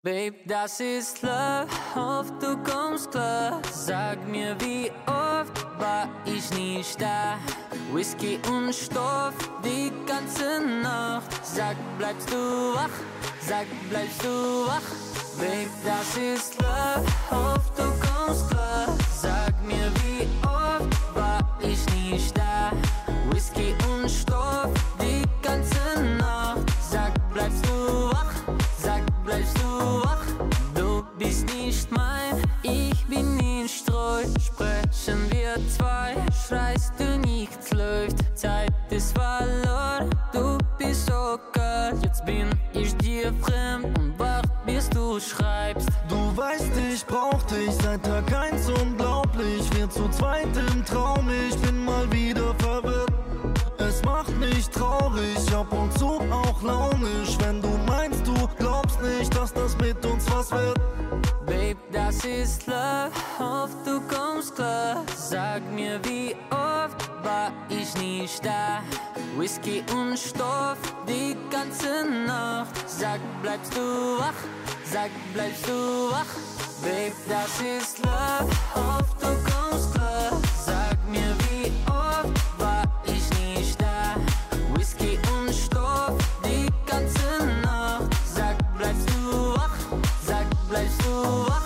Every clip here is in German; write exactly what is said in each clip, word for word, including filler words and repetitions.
Babe, das ist Love, hoff du kommst klar. Sag mir, wie oft war ich nicht da? Whisky und Stoff die ganze Nacht. Sag, bleibst du wach? Sag, bleibst du wach? Babe, das ist Love, hoff du kommst klar. Sag mir, wie oft war ich nicht da? Whisky und Stoff die ganze Nacht. Sag, bleibst du wach? Sag, bleibst du wach? Du bist nicht mein, ich bin nicht treu. Sprechen wir zwei, schreist du, nichts läuft. Zeit ist verloren, du bist so kalt. Jetzt bin ich dir fremd und wach, bis du schreibst. Du weißt, ich brauch dich seit Tag eins, unglaublich. Wir zu zweit im Traum, ich bin mal wieder verwirrt. Es macht mich traurig, ab und zu auch launisch. Wenn du meinst, du glaubst nicht, dass das mit uns was wird. Babe, das ist Love, hoff du kommst klar. Sag mir, wie oft war ich nicht da? Whisky und Stoff die ganze Nacht. Sag, bleibst du wach? Sag, bleibst du wach? Babe, das ist Love, hoff du kommst klar. Sag mir, wie oft war ich nicht da? Whisky und Stoff die ganze Nacht. Sag, bleibst du wach? Sag, bleibst du wach?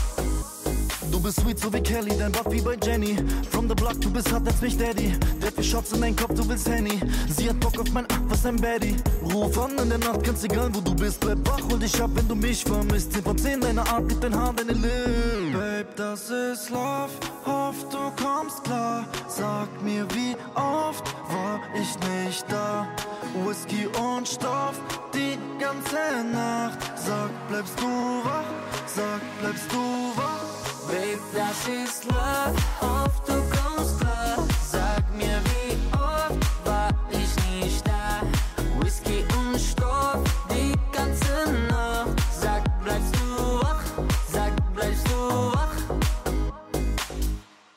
Du bist sweet, so wie Kelly, dein Buff wie bei Jenny. From the block, du bist hart, nennst mich Daddy. Der hat vier Shots in dein Kopf, du willst Henny. Sie hat Bock auf mein Ach, was ein Baddie. Ruf an in der Nacht, ganz egal wo du bist. Bleib wach, hol dich ab, wenn du mich vermisst. Zehn von zehn, deine Art, gibt dein Haar, deine Lippen. Babe, das ist Love, hoff du kommst klar. Sag mir, wie oft war ich nicht da? Whisky und Stoff die ganze Nacht. Sag, bleibst du wach? Sag, bleibst du wach? Babe, das ist Love, hoff